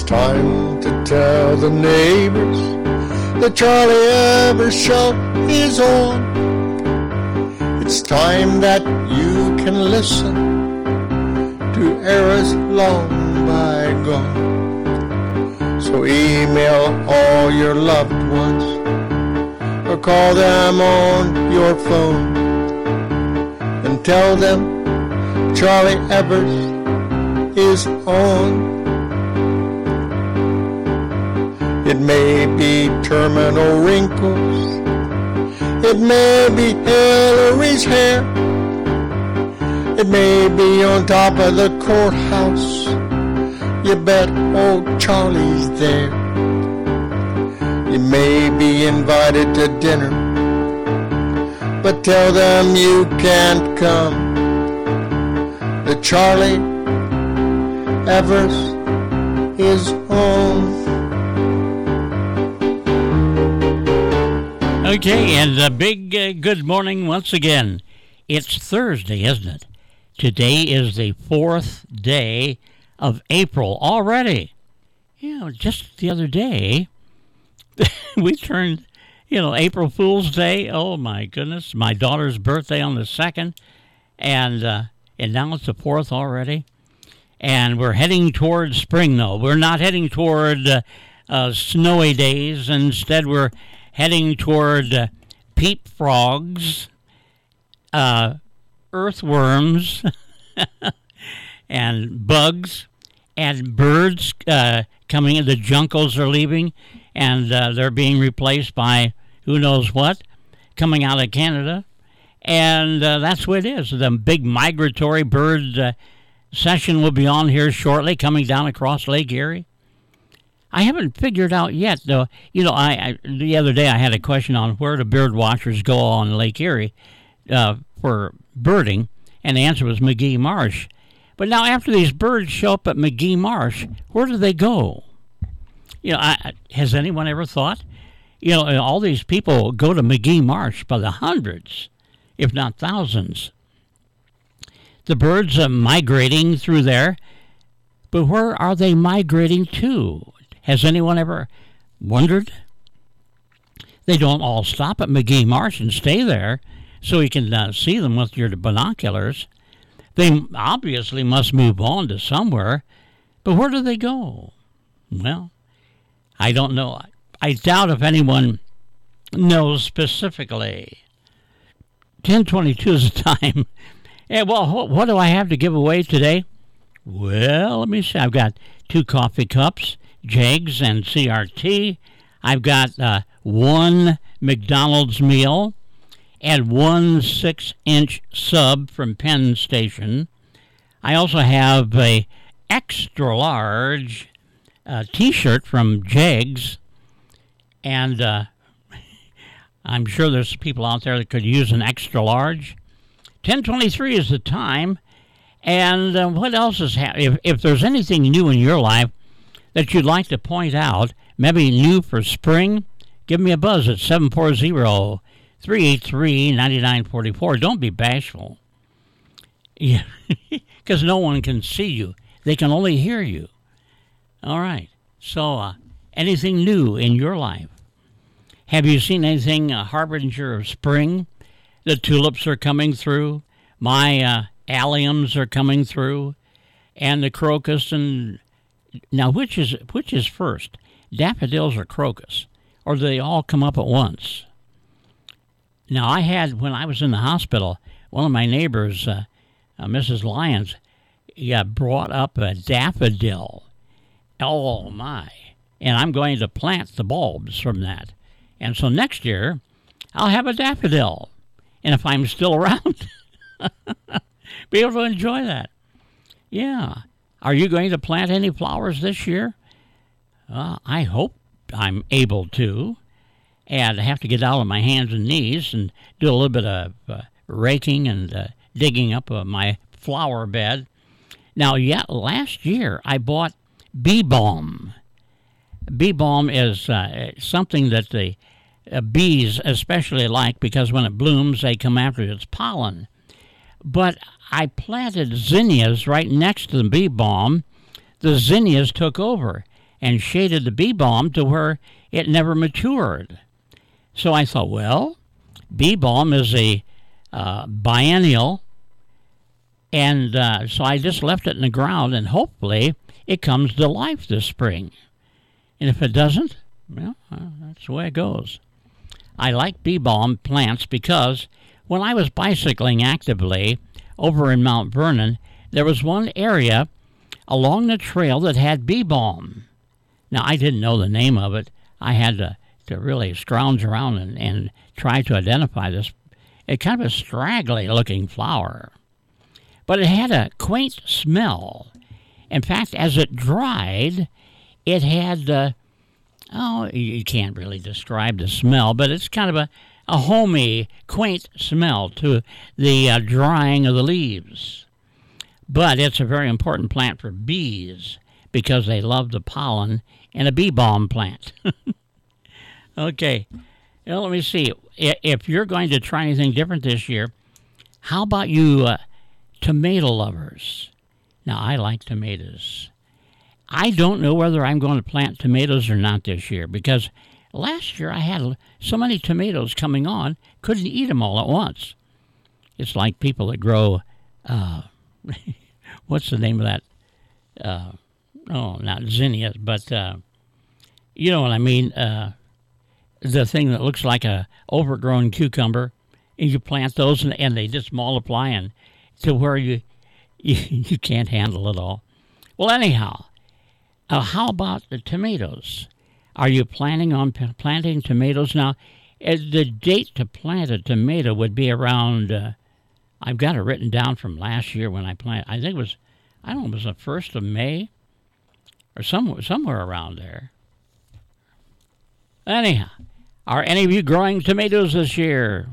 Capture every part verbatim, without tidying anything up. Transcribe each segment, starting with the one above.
time to tell the neighbors the Charlie Evers Show is on. It's time that you can listen to eras long bygone. So email all your loved ones or call them on your phone and tell them Charlie Evers is on. It may be terminal wrinkles, it may be Hillary's hair, it may be on top of the courthouse. You bet old Charlie's there. You may be invited to dinner, but tell them you can't come. The Charlie Evers is on. Okay, and a big uh, good morning once again. It's Thursday, isn't it? Today is the fourth day of April already. You know, just the other day, we turned, you know, April Fool's Day. Oh, my goodness. My daughter's birthday on the second, and uh, and now it's the fourth already. And we're heading toward spring, though. We're not heading toward uh, uh, snowy days. Instead, we're heading toward uh, peat frogs, uh, earthworms, and bugs, and birds uh, coming in. The juncos are leaving, and uh, they're being replaced by who knows what, coming out of Canada. And uh, that's what it is. The big migratory bird uh, session will be on here shortly, coming down across Lake Erie. I haven't figured out yet, though. You know, I, I the other day I had a question on where do bird watchers go on Lake Erie uh, for birding, and the answer was McGee Marsh. But now after these birds show up at McGee Marsh, where do they go? You know, I, has anyone ever thought? You know, all these people go to McGee Marsh by the hundreds, if not thousands. The birds are migrating through there, but where are they migrating to? Has anyone ever wondered? They don't all stop at McGee Marsh and stay there so you can uh, see them with your binoculars. They obviously must move on to somewhere, but where do they go? Well, I don't know. I doubt if anyone knows specifically. ten twenty-two is the time. Yeah, well, what do I have to give away today? Well, let me see. I've got two coffee cups, Jegs and C R T. I've got uh, one McDonald's meal and one six-inch sub from Penn Station. I also have a extra large uh, T-shirt from Jegs, and uh, I'm sure there's people out there that could use an extra large. ten twenty-three is the time, and uh, what else is happening? If, if there's anything new in your life that you'd like to point out, maybe new for spring, give me a buzz at seven four zero, three eight three, nine nine four four. Don't be bashful. Yeah, because no one can see you. They can only hear you. All right. So, uh, anything new in your life? Have you seen anything uh, harbinger of spring? The tulips are coming through. My uh, alliums are coming through. And the crocus and... Now, which is which is first, daffodils or crocus? Or do they all come up at once? Now, I had, when I was in the hospital, one of my neighbors, uh, uh, Missus Lyons, yeah, brought up a daffodil. Oh, my. And I'm going to plant the bulbs from that. And so next year, I'll have a daffodil. And if I'm still around, be able to enjoy that. Yeah. Are you going to plant any flowers this year? Uh, I hope I'm able to. And I have to get out on my hands and knees and do a little bit of uh, raking and uh, digging up uh, my flower bed. Now, yeah, last year I bought bee balm. Bee balm is uh, something that the uh, bees especially like because when it blooms, they come after its pollen. But I planted zinnias right next to the bee balm. The zinnias took over, and shaded the bee balm to where it never matured. So I thought, well, bee balm is a uh, biennial, and uh, so I just left it in the ground, and hopefully it comes to life this spring. And if it doesn't, well, uh, that's the way it goes. I like bee balm plants because when I was bicycling actively over in Mount Vernon, there was one area along the trail that had bee balm. Now, I didn't know the name of it. I had to, to really scrounge around and, and try to identify this. It's kind of a straggly-looking flower. But it had a quaint smell. In fact, as it dried, it had, uh, oh, you can't really describe the smell, but it's kind of a, a homey, quaint smell to the uh, drying of the leaves. But it's a very important plant for bees because they love the pollen in a bee balm plant. Okay, now let me see. If you're going to try anything different this year, how about you uh, tomato lovers? Now, I like tomatoes. I don't know whether I'm going to plant tomatoes or not this year because last year I had so many tomatoes coming on, couldn't eat them all at once. It's like people that grow, uh, what's the name of that? Uh, oh, not zinnias, but uh, you know what I mean. Uh, the thing that looks like a overgrown cucumber, and you plant those and, and they just multiply and to where you, you, you can't handle it all. Well, anyhow, uh, how about the tomatoes? Are you planning on p- planting tomatoes now? Uh, the date to plant a tomato would be around, uh, I've got it written down from last year when I planted. I think it was, I don't know, it was the first of May or somewhere, somewhere around there. Anyhow, are any of you growing tomatoes this year?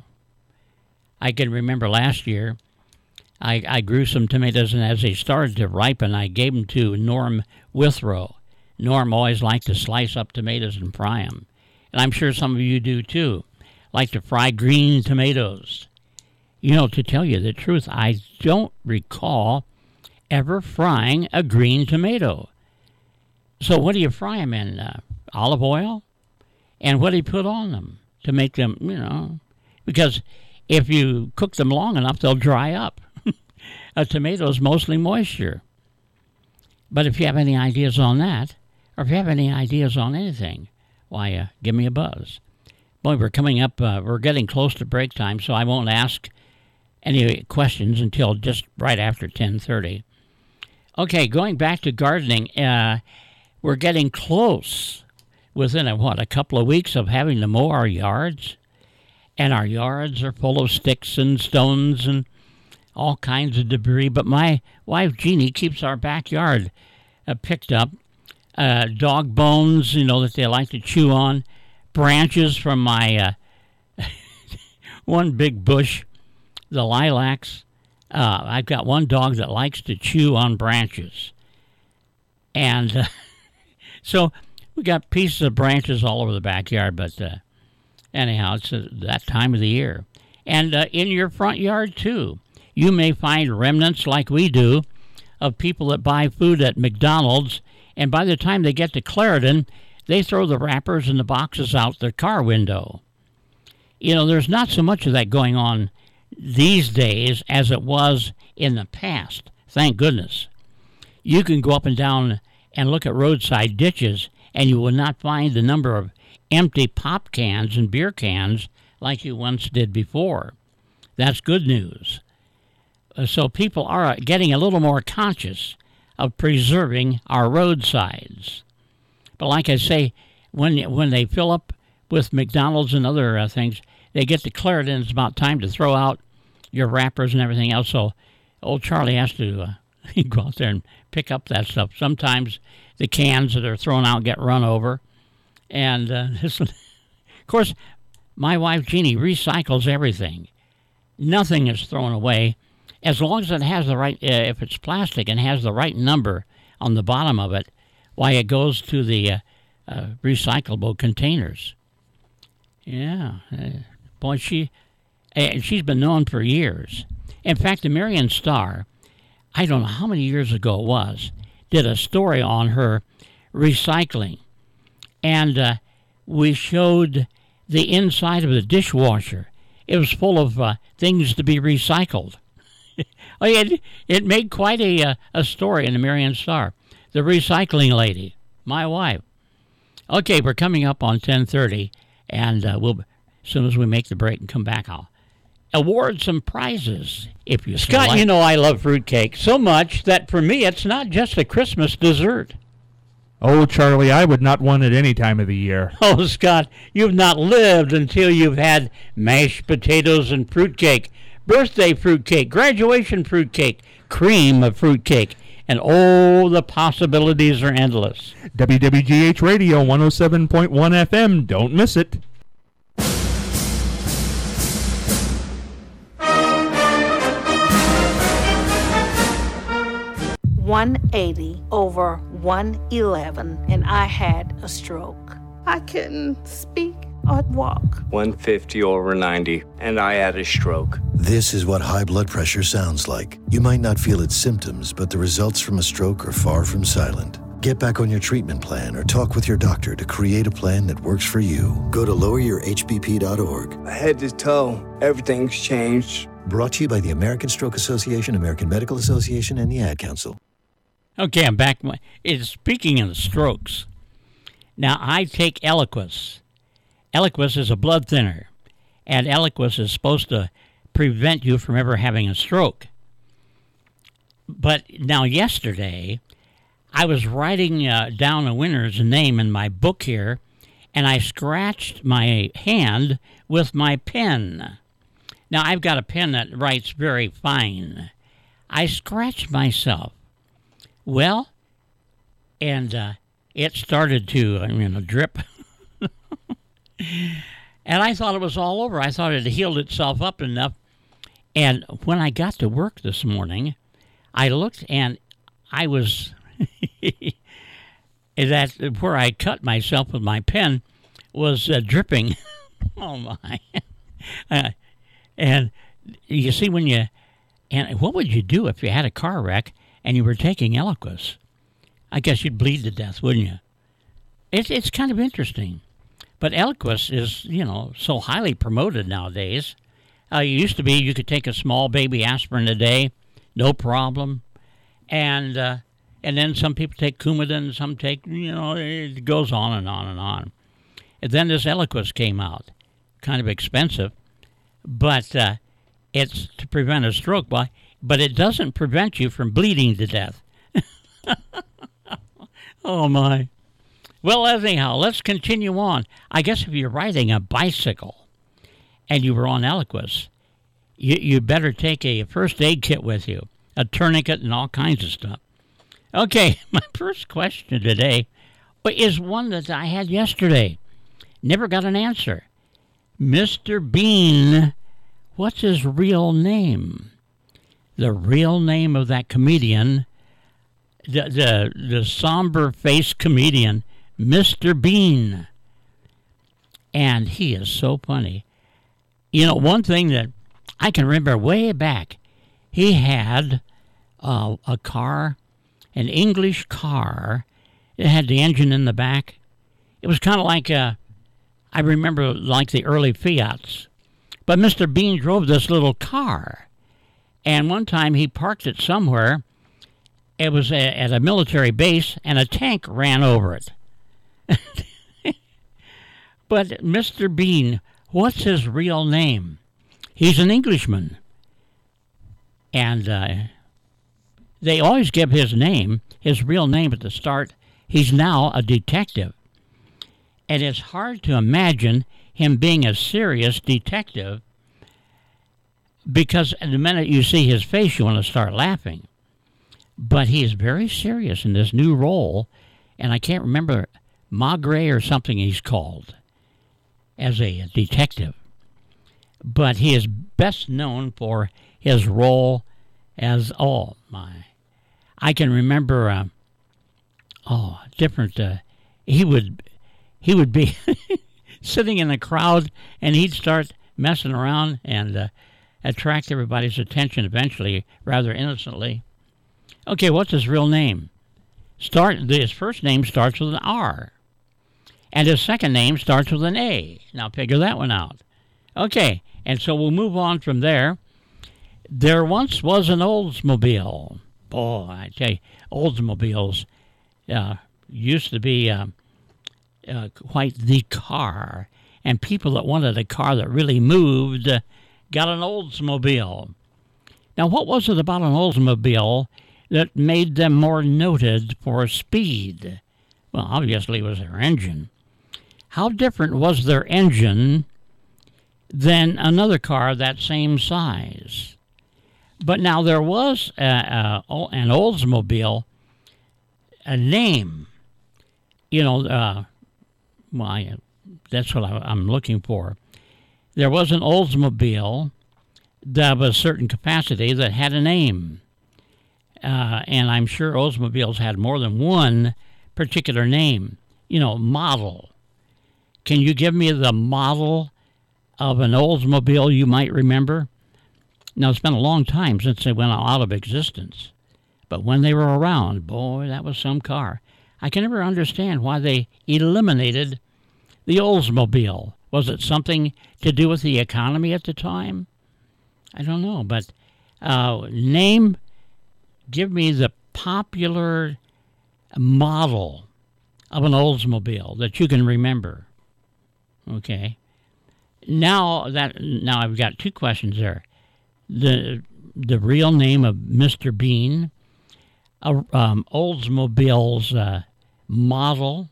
I can remember last year, I, I grew some tomatoes, and as they started to ripen, I gave them to Norm Withrow. Norm always liked to slice up tomatoes and fry them. And I'm sure some of you do too, like to fry green tomatoes. You know, to tell you the truth, I don't recall ever frying a green tomato. So what do you fry them in? Uh, olive oil? And what do you put on them to make them, you know, because if you cook them long enough, they'll dry up. A tomato is mostly moisture. But if you have any ideas on that, or if you have any ideas on anything, why, uh, give me a buzz. Boy, we're coming up, uh, we're getting close to break time, so I won't ask any questions until just right after ten thirty. Okay, going back to gardening, uh, we're getting close. Within, a, what, a couple of weeks of having to mow our yards. And our yards are full of sticks and stones and all kinds of debris. But my wife, Jeannie, keeps our backyard uh, picked up. Uh, dog bones, you know, that they like to chew on. Branches from my uh, one big bush, the lilacs. Uh, I've got one dog that likes to chew on branches. And uh, so... we got pieces of branches all over the backyard, but uh, anyhow, it's uh, that time of the year. And uh, in your front yard, too, you may find remnants like we do of people that buy food at McDonald's, and by the time they get to Clarendon, they throw the wrappers and the boxes out their car window. You know, there's not so much of that going on these days as it was in the past, thank goodness. You can go up and down and look at roadside ditches, and you will not find the number of empty pop cans and beer cans like you once did before. That's good news. Uh, so people are getting a little more conscious of preserving our roadsides. But like I say, when when they fill up with McDonald's and other uh, things, they get to Clarendon, it's about time to throw out your wrappers and everything else. So old Charlie has to uh, go out there and pick up that stuff. Sometimes the cans that are thrown out get run over. And, uh, this, of course, my wife, Jeannie, recycles everything. Nothing is thrown away. As long as it has the right, uh, if it's plastic and has the right number on the bottom of it, why, it goes to the uh, uh, recyclable containers. Yeah. Uh, boy, she, uh, she's been known for years. In fact, the Marion Star, I don't know how many years ago it was, did a story on her recycling. And uh, we showed the inside of the dishwasher. It was full of uh, things to be recycled. Oh, it, it made quite a, uh, a story in the Marion Star. The recycling lady, my wife. Okay, we're coming up on ten thirty, and uh, we'll, as soon as we make the break and come back, I'll award some prizes, if you Scott, like. You know I love fruitcake so much that for me it's not just a Christmas dessert. Oh, Charlie, I would not want it any time of the year. Oh, Scott, you've not lived until you've had mashed potatoes and fruitcake, birthday fruitcake, graduation fruitcake, cream of fruitcake, and oh, the possibilities are endless. W W G H Radio one oh seven point one F M. Don't miss it. one eighty over one eleven, and I had a stroke. I couldn't speak or walk. one fifty over ninety, and I had a stroke. This is what high blood pressure sounds like. You might not feel its symptoms, but the results from a stroke are far from silent. Get back on your treatment plan or talk with your doctor to create a plan that works for you. Go to lower your H B P dot org. Head to toe, everything's changed. Brought to you by the American Stroke Association, American Medical Association, and the Ad Council. Okay, I'm back. It's, speaking of the strokes, now I take Eliquis. Eliquis is a blood thinner, and Eliquis is supposed to prevent you from ever having a stroke. But now yesterday, I was writing uh, down a winner's name in my book here, and I scratched my hand with my pen. Now, I've got a pen that writes very fine. I scratched myself. Well, and uh, it started to, I mean, drip. And I thought it was all over. I thought it had healed itself up enough. And when I got to work this morning, I looked and I was, that where I cut myself with my pen was uh, dripping. Oh, my. uh, and you see, when you, and what would you do if you had a car wreck and you were taking Eliquis? I guess you'd bleed to death, wouldn't you? It's it's kind of interesting. But Eliquis is, you know, so highly promoted nowadays. Uh, it used to be you could take a small baby aspirin a day, no problem. And uh, and then some people take Coumadin, some take, you know, it goes on and on and on. And then this Eliquis came out, kind of expensive, but uh, it's to prevent a stroke. But but it doesn't prevent you from bleeding to death. Oh, my. Well, anyhow, let's continue on. I guess if you're riding a bicycle and you were on Eliquis, you, you better take a first aid kit with you, a tourniquet and all kinds of stuff. Okay, my first question today is one that I had yesterday. Never got an answer. Mister Bean, what's his real name? The real name of that comedian, the the, the somber-faced comedian, Mister Bean. And he is so funny. You know, one thing that I can remember way back, he had uh, a car, an English car. It had the engine in the back. It was kind of like, a, I remember, like the early Fiats. But Mister Bean drove this little car. And one time he parked it somewhere. It was a, at a military base, and a tank ran over it. But Mister Bean, what's his real name? He's an Englishman. And uh, they always give his name, his real name at the start. He's now a detective. And it's hard to imagine him being a serious detective, because the minute you see his face, you want to start laughing. But he is very serious in this new role, and I can't remember, Magre or something he's called, as a detective. But he is best known for his role as, oh my, I can remember, uh, oh, different, uh, he would, he would be sitting in a crowd, and he'd start messing around and uh, attract everybody's attention eventually, rather innocently. Okay, what's his real name? start. His first name starts with an R, and his second name starts with an A. Now figure that one out. Okay, and so we'll move on from there. There once was an Oldsmobile. Boy, I tell you, Oldsmobiles uh, used to be uh, uh, quite the car, and people that wanted a car that really moved uh, got an Oldsmobile. Now, what was it about an Oldsmobile that made them more noted for speed? Well, obviously it was their engine. How different was their engine than another car that same size? But now there was a, a, an Oldsmobile, a name, you know, uh, well, I, that's what I, I'm looking for. There was an Oldsmobile that was a certain capacity that had a name. Uh, and I'm sure Oldsmobiles had more than one particular name, you know, model. Can you give me the model of an Oldsmobile you might remember? Now, it's been a long time since they went out of existence. But when they were around, boy, that was some car. I can never understand why they eliminated the Oldsmobile. Was it something to do with the economy at the time? I don't know, but uh, name, give me the popular model of an Oldsmobile that you can remember. Okay. Now that now I've got two questions there. The the real name of Mister Bean, uh, um, Oldsmobile's uh, model,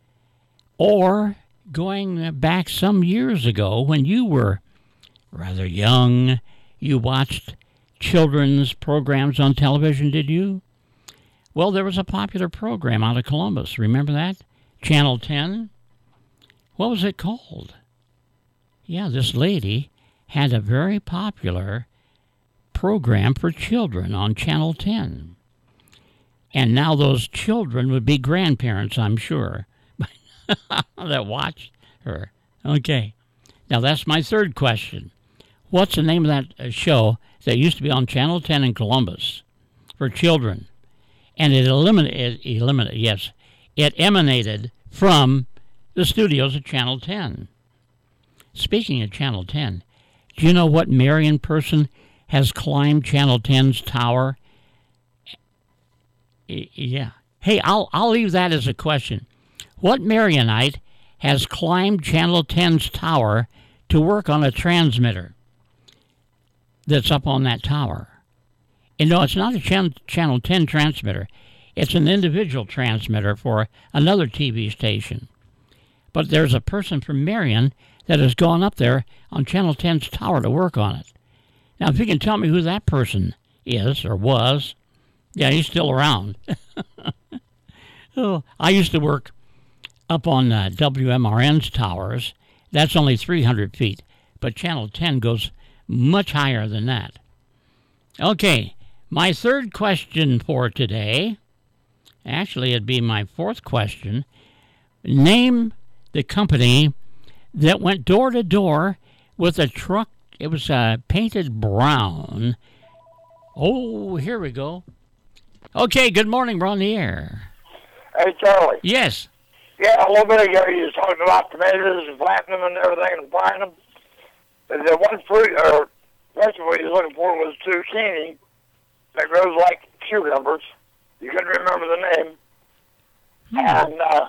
or going back some years ago when you were rather young, you watched children's programs on television, did you? Well, there was a popular program out of Columbus. Remember that? Channel ten? What was it called? Yeah, this lady had a very popular program for children on Channel ten. And now those children would be grandparents, I'm sure, that watched her. Okay. Now that's my third question. What's the name of that show that used to be on Channel ten in Columbus for children? And it eliminated, eliminated, yes, it emanated from the studios of Channel ten. Speaking of Channel ten, do you know what Marion person has climbed Channel ten's tower? Yeah. Hey, I'll I'll leave that as a question. What Marionite has climbed Channel ten's tower to work on a transmitter that's up on that tower? And no, it's not a Channel, Channel ten transmitter. It's an individual transmitter for another T V station. But there's a person from Marion that has gone up there on Channel ten's tower to work on it. Now, if you can tell me who that person is or was, yeah, he's still around. Oh, I used to work up on uh, W M R N's towers. That's only three hundred feet, but Channel ten goes much higher than that. Okay, my third question for today, actually it'd be my fourth question. Name the company that went door to door with a truck. It was uh, painted brown. Oh, here we go. Okay, good morning. We're on the air. Hey, Charlie. Yes. Yeah, a little bit ago you was talking about tomatoes and planting them and everything and buying them. But the one fruit or vegetable you was looking for was zucchini that grows like cucumbers. You couldn't remember the name. Hmm. And, uh...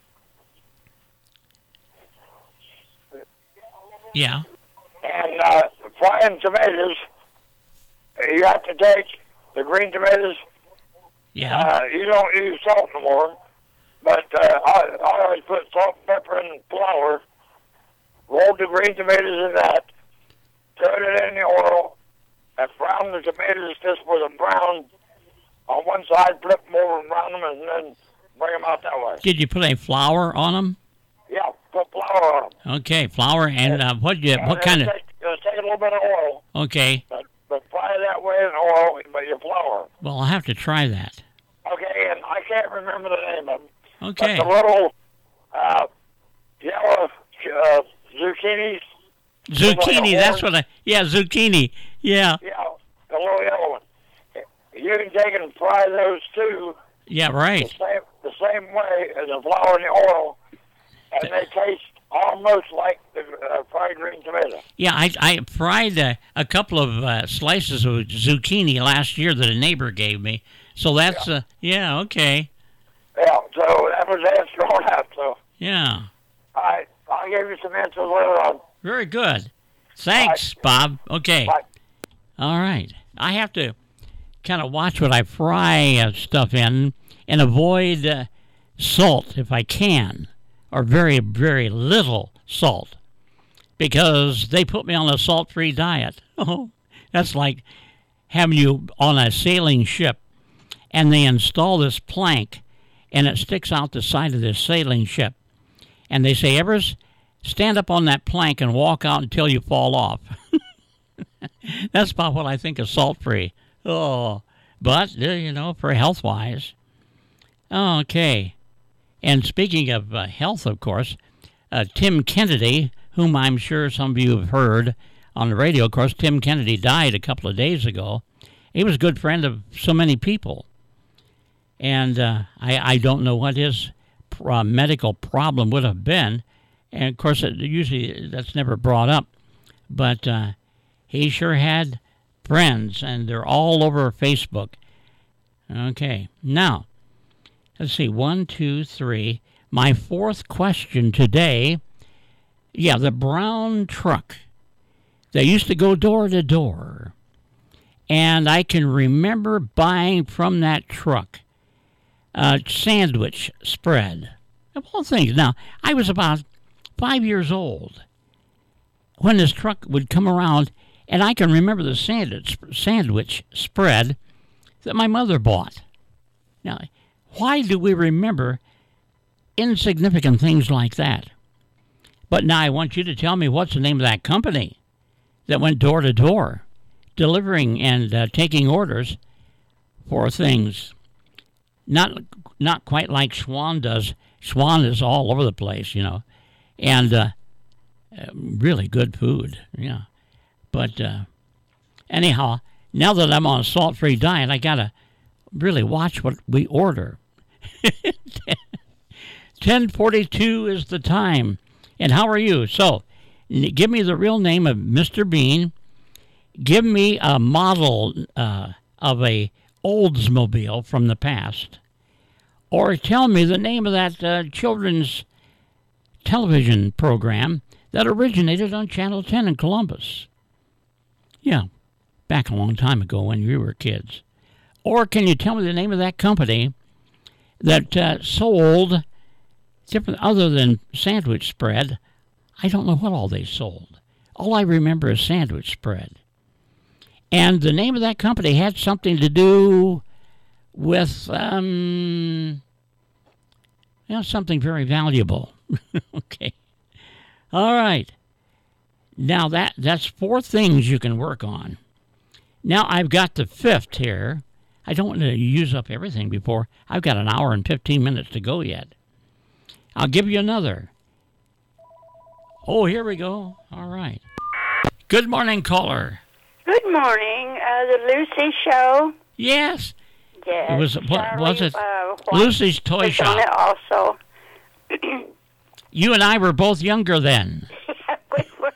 Yeah. And, uh, frying tomatoes, you have to take the green tomatoes. Yeah. Uh, you don't use salt no more. But uh, I, I always put salt, pepper, and flour, rolled the green tomatoes in that, throw it in the oil, and brown the tomatoes just with a brown on one side, flip them over and brown them, and then bring them out that way. Did you put any flour on them? Yeah, put flour on them. Okay, flour, and uh, what you, what kind of... Take, uh, take a little bit of oil. Okay. But, but fry it that way in oil, but your flour. Well, I'll have to try that. Okay, and I can't remember the name of them. Okay. But the little uh, yellow uh, zucchinis. Zucchini, like that's what I... Yeah, zucchini. Yeah. Yeah, the little yellow one. You can take it and fry those too. Yeah, right. The same same way as the flour and the oil, and they taste almost like the uh, fried green tomato. Yeah, I, I fried uh, a couple of uh, slices of zucchini last year that a neighbor gave me. So that's, yeah, uh, yeah okay. Yeah, so that was answer on that, so. Yeah. All right, I'll give you some answers later on. Very good. Thanks, Bye. Bob. Okay. Bye. All right. I have to kind of watch what I fry uh, stuff in and avoid uh, salt if I can, or very, very little salt, because they put me on a salt-free diet. Oh, that's like having you on a sailing ship, and they install this plank, and it sticks out the side of this sailing ship. And they say, Evers, stand up on that plank and walk out until you fall off. That's about what I think of salt-free. Oh, but, uh, you know, for health-wise. Okay. And speaking of uh, health, of course, uh, Tim Kennedy, whom I'm sure some of you have heard on the radio. Of course, Tim Kennedy died a couple of days ago. He was a good friend of so many people. And uh, I, I don't know what his uh, medical problem would have been. And, of course, it, usually that's never brought up. But uh, he sure had friends, and they're all over Facebook. Okay. Now, let's see. One, two, three. My fourth question today. Yeah, the brown truck. They used to go door to door. And I can remember buying from that truck a sandwich spread. Of all things. Now, I was about five years old when this truck would come around, and I can remember the sandwich, sandwich spread that my mother bought. Now, why do we remember insignificant things like that? But now I want you to tell me what's the name of that company that went door to door, delivering and uh, taking orders for things. Not not quite like Schwan does. Schwan is all over the place, you know, and uh, really good food, yeah. But uh, anyhow, now that I'm on a salt-free diet, I got to really watch what we order. ten forty-two is the time. And how are you? So, give me the real name of Mister Bean. Give me a model uh, of a Oldsmobile from the past. Or tell me the name of that uh, children's television program that originated on Channel ten in Columbus. Yeah, back a long time ago when we were kids. Or can you tell me the name of that company that uh, sold, different other than sandwich spread? I don't know what all they sold. All I remember is sandwich spread. And the name of that company had something to do with, um, you know, something very valuable. Okay. All right. Now, that that's four things you can work on. Now, I've got the fifth here. I don't want to use up everything before. I've got an hour and fifteen minutes to go yet. I'll give you another. Oh, here we go. All right. Good morning, caller. Good morning. Uh, the Lucy Show. Yes. Yes. It was, what Charlie, was it? Uh, Lucy's Toy was Shop. On it also. You and I were both younger then. Yeah, we were.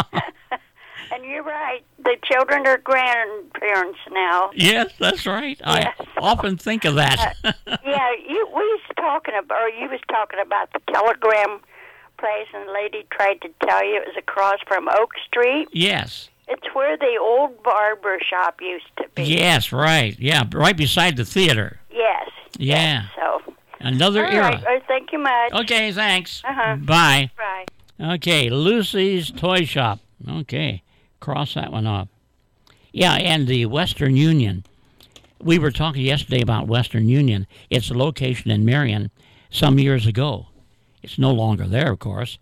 And you're right. The children are grandparents now. Yes, that's right. Yes. I often think of that. uh, yeah, you we was talking about, or you was talking about the telegram place, and the lady tried to tell you it was across from Oak Street. Yes. It's where the old barber shop used to be. Yes, right. Yeah, right beside the theater. Yes. Yeah. Yes, so. Another All era. right. Uh, thank you much. Okay, thanks. Uh-huh. Bye. Bye. Okay, Lucy's Toy Shop. Okay, cross that one off. Yeah, and the Western Union. We were talking yesterday about Western Union. Its location in Marion some years ago. It's no longer there, of course.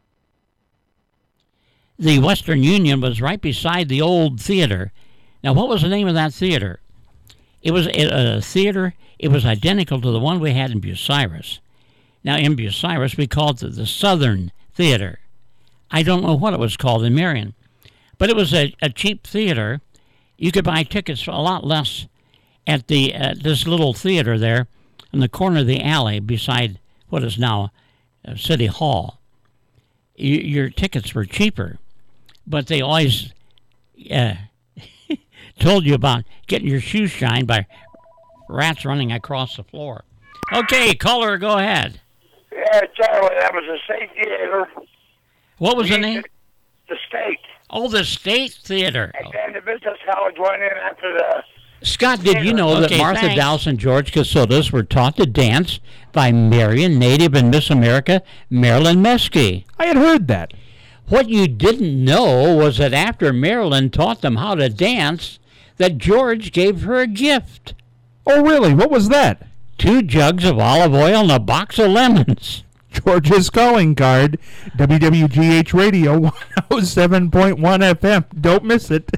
The Western Union was right beside the old theater. Now, what was the name of that theater? It was a, a theater. It was identical to the one we had in Bucyrus. Now, in Bucyrus, we called it the Southern Theater. I don't know what it was called in Marion. But it was a, a cheap theater. You could buy tickets for a lot less at the uh, this little theater there in the corner of the alley beside what is now uh, City Hall. Y- your tickets were cheaper, but they always uh, told you about getting your shoes shined by rats running across the floor. Okay, caller, go ahead. Yeah, Charlie, that was the State Theater. What was the name? The State. Oh, the State Theater. And then the business college went in after the... Scott, did you know Okay, that Martha thanks. Dowse and George Casotas were taught to dance by Marion, native and Miss America, Marilyn Meskey? I had heard that. What you didn't know was that after Marilyn taught them how to dance, that George gave her a gift. Oh, really? What was that? Two jugs of olive oil and a box of lemons. George's calling card. W W G H Radio one oh seven point one F M. Don't miss it.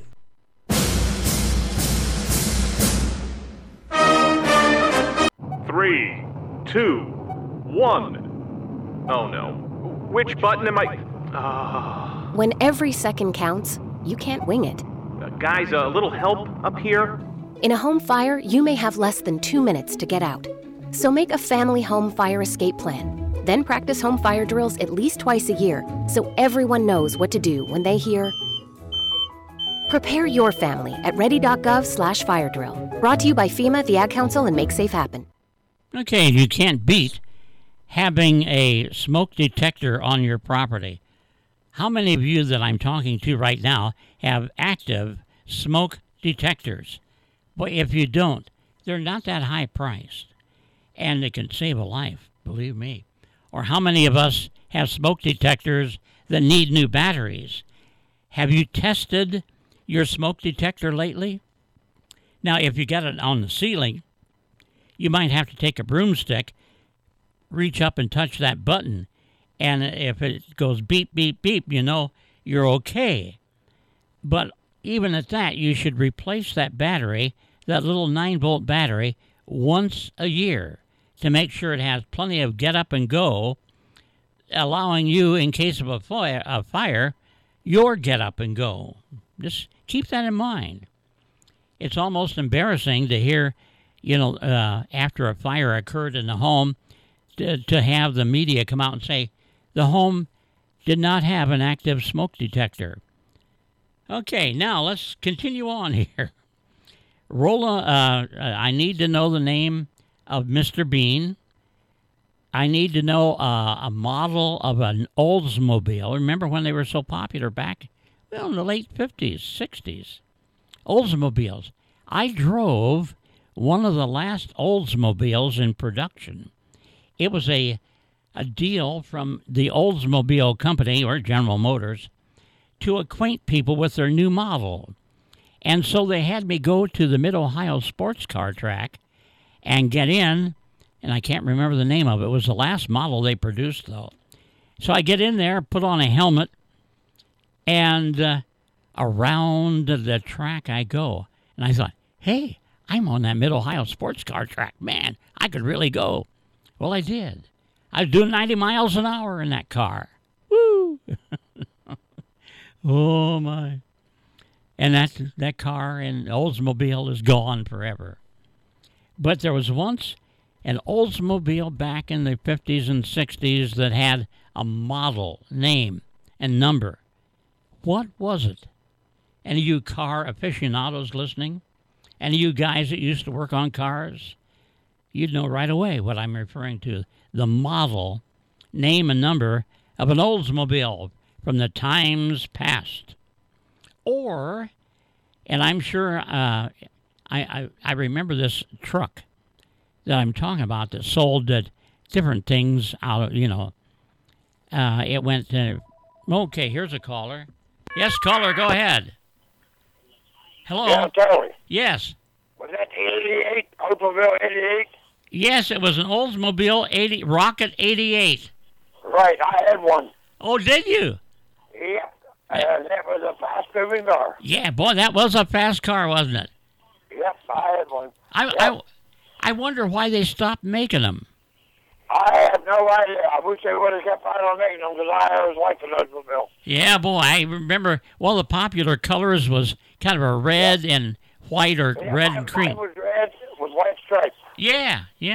Three, two, one. Oh no. Which button am I? Uh, When every second counts, you can't wing it. uh, guys, a little help up here? In a home fire, you may have less than two minutes to get out. So make a family home fire escape plan. Then practice home fire drills at least twice a year so everyone knows what to do when they hear. Prepare your family at ready.gov slash fire drill. Brought to you by FEMA, the Ad Council, and Make Safe Happen. Okay, you can't beat having a smoke detector on your property. How many of you that I'm talking to right now have active smoke detectors? But if you don't, they're not that high priced, and they can save a life, believe me. Or how many of us have smoke detectors that need new batteries? Have you tested your smoke detector lately? Now, if you got it on the ceiling, you might have to take a broomstick, reach up and touch that button, and if it goes beep, beep, beep, you know you're okay. But even at that, you should replace that battery, that little nine-volt battery, once a year to make sure it has plenty of get up and go, allowing you, in case of a fire, a fire your get up and go. Just keep that in mind. It's almost embarrassing to hear, you know, uh, after a fire occurred in the home, to, to have the media come out and say the home did not have an active smoke detector. Okay, now let's continue on here. Rolla, uh, I need to know the name of Mister Bean. I need to know uh, a model of an Oldsmobile. Remember when they were so popular back, well, in the late fifties, sixties? Oldsmobiles. I drove one of the last Oldsmobiles in production. It was a a deal from the Oldsmobile Company, or General Motors, to acquaint people with their new model. And so they had me go to the Mid-Ohio Sports Car Track and get in, and I can't remember the name of it. It was the last model they produced, though. So I get in there, put on a helmet, and uh, around the track I go. And I thought, hey, I'm on that Mid-Ohio Sports Car Track. Man, I could really go. Well, I did. I was doing ninety miles an hour in that car. Woo! Oh, my. And that, that car and Oldsmobile is gone forever. But there was once an Oldsmobile back in the fifties and sixties that had a model, name, and number. What was it? Any of you car aficionados listening? Any of you guys that used to work on cars? You'd know right away what I'm referring to. The model, name, and number of an Oldsmobile from the times past. Or, and I'm sure uh, I, I I remember this truck that I'm talking about that sold uh, different things out of, you know. Uh, it went to, okay, here's a caller. Yes, caller, go ahead. Hello? Yeah, Charlie. Yes. Was that the eighty-eight, Oldsmobile eighty-eight? Yes, it was an Oldsmobile eighty Rocket eighty-eight. Right, I had one. Oh, did you? Yeah, and that was a fast-moving car. Yeah, boy, that was a fast car, wasn't it? Yep, I had one. I, Yep. I, I wonder why they stopped making them. I have no idea. I wish they would have kept on making them because I always liked an Oldsmobile. Yeah, boy, I remember one of the popular colors was kind of a red and white or Yeah, red mine- and cream. Mine was red with white stripes. Yeah, yeah.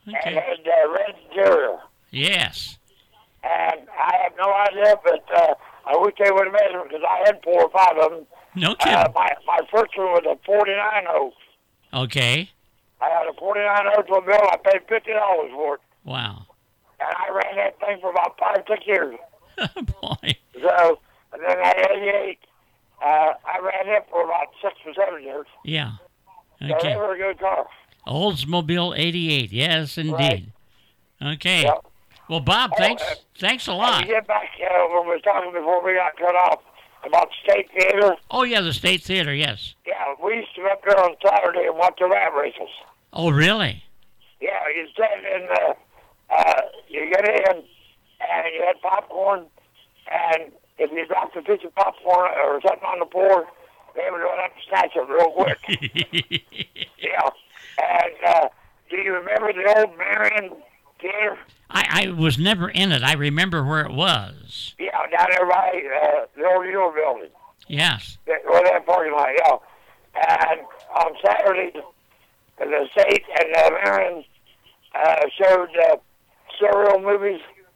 and had uh, red interior. Yes. And I have no idea, but uh, I wish they would have made them because I had four or five of them. No kidding. Uh, my, my first one was a forty-nine Oaks. Okay. I had a forty-nine Oldsmobile. I paid fifty dollars for it. Wow. And I ran that thing for about five, six years. Boy. So, and then that eighty-eight, uh, I ran it for about six or seven years. Yeah. So Okay. they were a good car. Oldsmobile eighty-eight. Yes, indeed. Right. Okay. Yep. Well, Bob, Oh, thanks. uh, Thanks a And lot. to get back uh, when we were talking before we got cut off about State Theater, Oh, yeah, the State Theater. Yes. yeah, we used to go up there on Saturday and watch the rat races. Oh, really? Yeah, you stand in the, uh, you get in, and you had popcorn, and if you dropped a piece of popcorn or something on the floor, they would run up and snatch it real quick. Yeah. And uh, do you remember the old Marion Theater? I, I was never in it. I remember where it was. Yeah, down there by uh, the old Euro building. Yes. Where that parking lot, yeah. And on Saturday, the State and uh, Marion uh, showed uh, serial movies.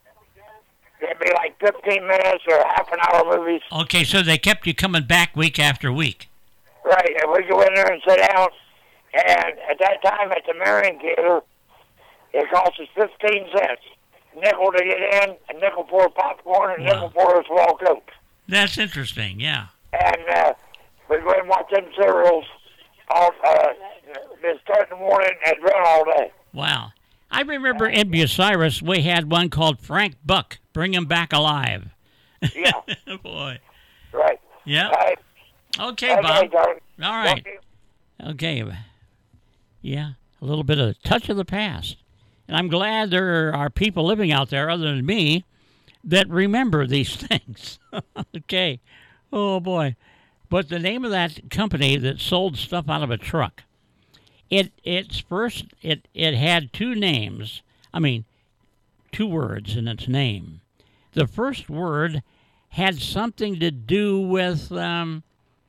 They'd be like fifteen minutes or half an hour movies. Okay, so they kept you coming back week after week. Right, and we'd go in there and sit down. And at that time at the Marion Theater, it cost us fifteen cents. Nickel to get in, a nickel for popcorn, and a nickel for a small Coke. That's interesting, yeah. And uh, we'd go and watch them serials all, uh, they'd start in the morning and run all day. Wow. I remember in Bucyrus, we had one called Frank Buck, Bring Him Back Alive. Yeah. Boy. Right. Yeah. Right. Okay, Okay, Bob. Tony. All right. Okay. Okay. Yeah, a little bit of touch of the past. And I'm glad there are people living out there other than me that remember these things. Okay. Oh, boy. But the name of that company that sold stuff out of a truck, it it's first, it, it had two names. I mean, two words in its name. The first word had something to do with um,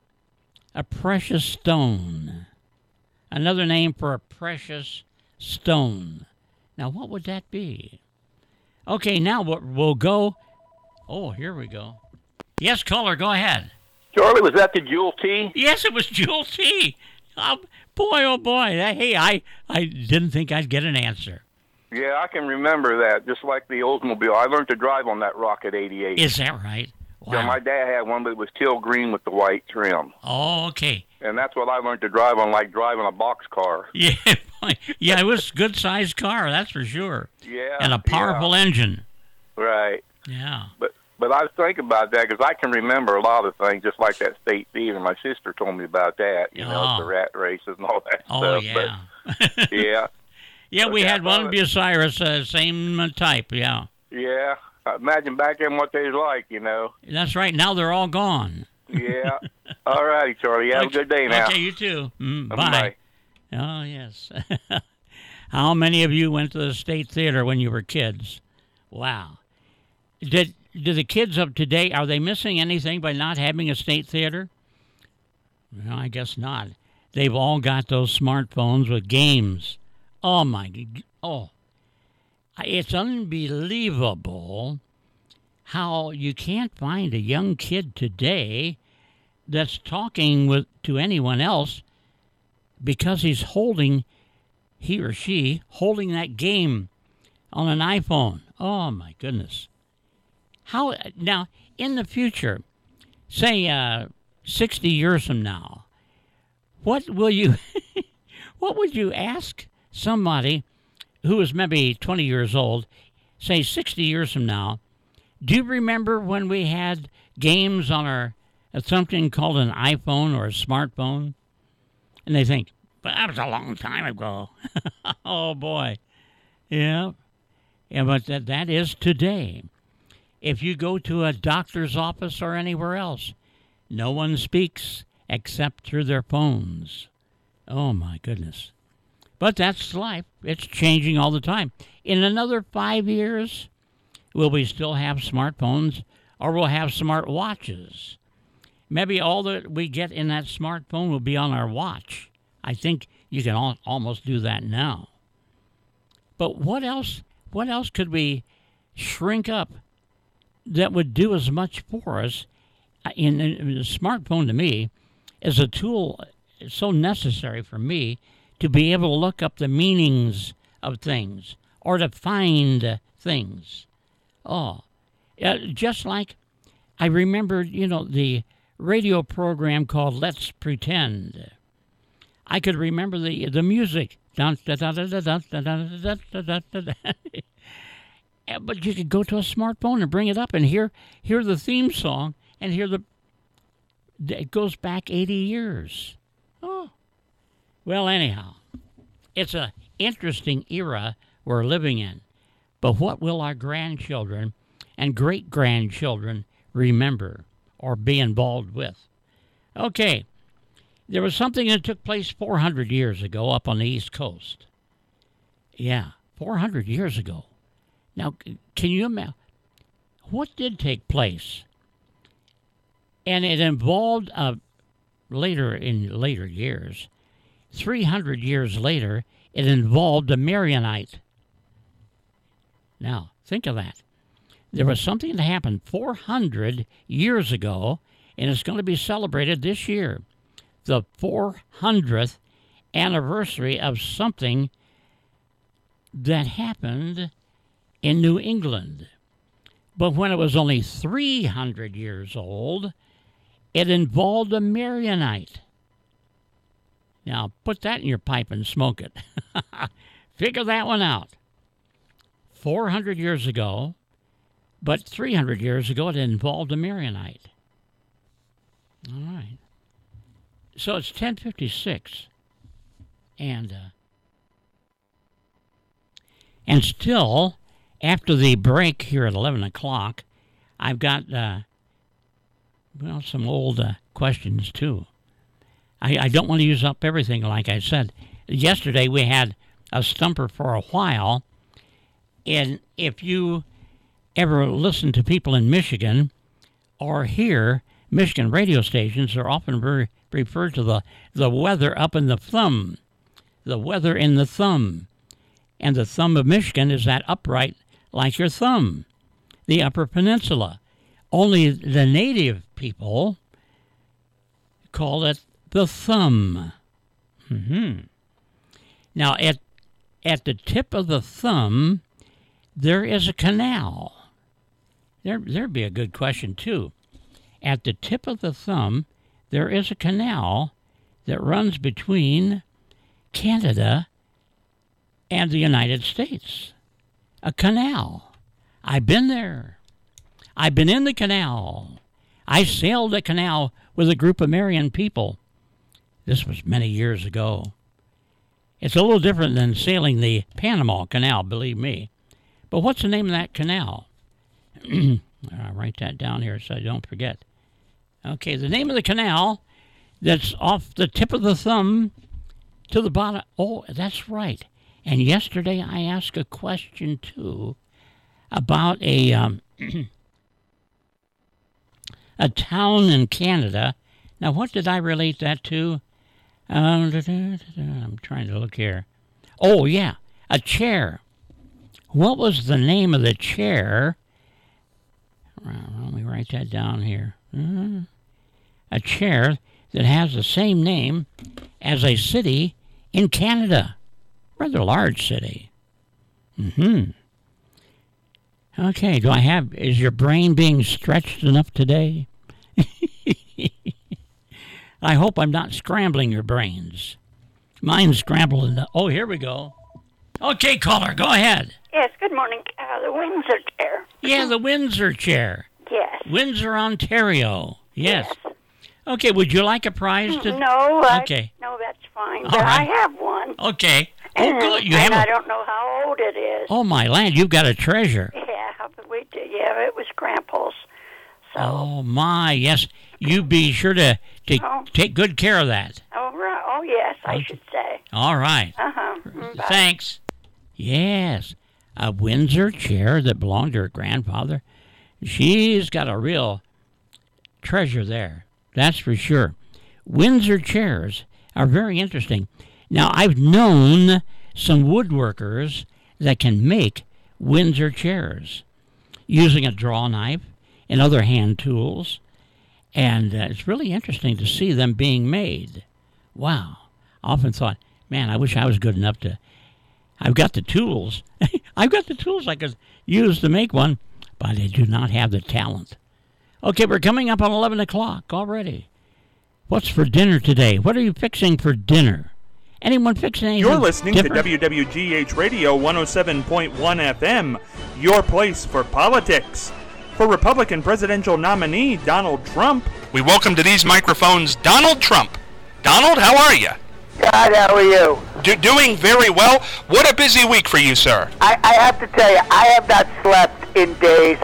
a precious stone. Another name for a precious stone. Now, what would that be? Okay, now we'll go. Oh, here we go. Yes, caller, go ahead. Charlie, was that the Jewel T? Yes, it was Jewel T. Oh, boy, oh, boy. Hey, I, I didn't think I'd get an answer. Yeah, I can remember that, just like the Oldsmobile. I learned to drive on that Rocket eighty-eight. Is that right? Wow. Yeah, my dad had one, but it was teal green with the white trim. Oh, okay. And that's what I learned to drive on, like driving a box car. Yeah, yeah, it was a good-sized car, that's for sure. Yeah. And a powerful yeah. engine. Right. Yeah. But but I was thinking about that because I can remember a lot of things, just like that State Theater. My sister told me about that, you oh. know, the rat races and all that oh, stuff. yeah. But, yeah. Yeah, but we yeah, had one in Bucyrus, uh, same type, yeah. Yeah. Imagine back then what they was like, you know. That's right. Now they're all gone. Yeah. All righty, Charlie. Have okay. a good day now. Okay, you too. Mm, bye. Bye. Oh, yes. How many of you went to the State Theater when you were kids? Wow. Did do the kids of today, are they missing anything by not having a State Theater? No, I guess not. They've all got those smartphones with games. Oh, my. Oh. It's unbelievable how you can't find a young kid today that's talking with to anyone else because he's holding, he or she, holding that game on an iPhone. Oh, my goodness. How now, in the future, say uh, sixty years from now, what will you, what would you ask somebody who is maybe twenty years old, say sixty years from now, do you remember when we had games on our, uh, something called an iPhone or a smartphone? And they think, but that was a long time ago. Oh, boy. Yeah. Yeah, but that, that is today. If you go to a doctor's office or anywhere else, no one speaks except through their phones. Oh, my goodness. But that's life. It's changing all the time. In another five years, will we still have smartphones or we'll have smart watches? Maybe all that we get in that smartphone will be on our watch. I think you can al- almost do that now. But what else? What else could we shrink up that would do as much for us? In, in the smartphone, to me, is a tool so necessary for me to be able to look up the meanings of things or to find things. Oh, uh, just like I remembered, you know, the radio program called Let's Pretend. I could remember the the music. But you could go to a smartphone and bring it up and hear hear the theme song and hear the. It goes back eighty years. Oh, well, anyhow, it's an interesting era we're living in. But what will our grandchildren and great-grandchildren remember or be involved with? Okay, there was something that took place four hundred years ago up on the East Coast. Yeah, four hundred years ago. Now, can you imagine? What did take place? And it involved, uh, later in later years, three hundred years later, it involved a Marionite. Now, think of that. There was something that happened four hundred years ago, and it's going to be celebrated this year. The four hundredth anniversary of something that happened in New England. But when it was only three hundred years old, it involved a Marionite. Now, put that in your pipe and smoke it. Figure that one out. four hundred years ago, but three hundred years ago, it involved a Marionite. All right. So it's ten fifty-six. And, uh, and still, after the break here at eleven o'clock, I've got, uh, well, some old uh, questions, too. I, I don't want to use up everything, like I said. Yesterday, we had a stumper for a while, and if you ever listen to people in Michigan or hear Michigan radio stations, are often very referred to the, the weather up in the thumb, the weather in the thumb. And the thumb of Michigan is that upright like your thumb, the Upper Peninsula. Only the native people call it the thumb. Mm-hmm. Now, at, at the tip of the thumb, there is a canal. There, there'd be a good question, too. At the tip of the thumb, there is a canal that runs between Canada and the United States. A canal. I've been there. I've been in the canal. I sailed the canal with a group of Marion people. This was many years ago. It's a little different than sailing the Panama Canal, believe me. But what's the name of that canal? I'll write that down here so I don't forget. Okay, the name of the canal that's off the tip of the thumb to the bottom. Oh, that's right. And yesterday I asked a question, too, about a um, a town in Canada. Now, what did I relate that to? Um, I'm trying to look here. Oh, yeah, a chair. What was the name of the chair? Let me write that down here. Uh, a chair that has the same name as a city in Canada. Rather large city. Mm-hmm. Okay, do I have, is your brain being stretched enough today? I hope I'm not scrambling your brains. Mine's scrambled enough. Oh, here we go. Okay, caller, go ahead. Yes, good morning. Uh, the Windsor chair. Yeah, the Windsor chair. Yes. Windsor, Ontario. Yes. yes. Okay, would you like a prize? To... No. I, okay. No, that's fine. All but right. I have one. Okay. Oh, good. You and have I a... don't know how old it is. Oh, my land, you've got a treasure. Yeah, but we did. Yeah, it was Grandpa's. So. Oh, my, yes. You be sure to, to oh. take good care of that. Oh, right. Oh, yes, I okay. should say. All right. Uh-huh. Mm, Thanks. Yes, a Windsor chair that belonged to her grandfather. She's got a real treasure there, that's for sure. Windsor chairs are very interesting. Now, I've known some woodworkers that can make Windsor chairs using a draw knife and other hand tools. And uh, it's really interesting to see them being made. Wow. I often thought, man, I wish I was good enough to... I've got the tools. I've got the tools I could use to make one, but I do not have the talent. Okay, we're coming up on eleven o'clock already. What's for dinner today? What are you fixing for dinner? Anyone fixing anything You're listening different? to W W G H Radio one oh seven point one F M, your place for politics. For Republican presidential nominee Donald Trump. We welcome to these microphones Donald Trump. Donald, how are you? God, how are you? Do- doing very well. What a busy week for you, sir. I, I have to tell you, I have not slept in days.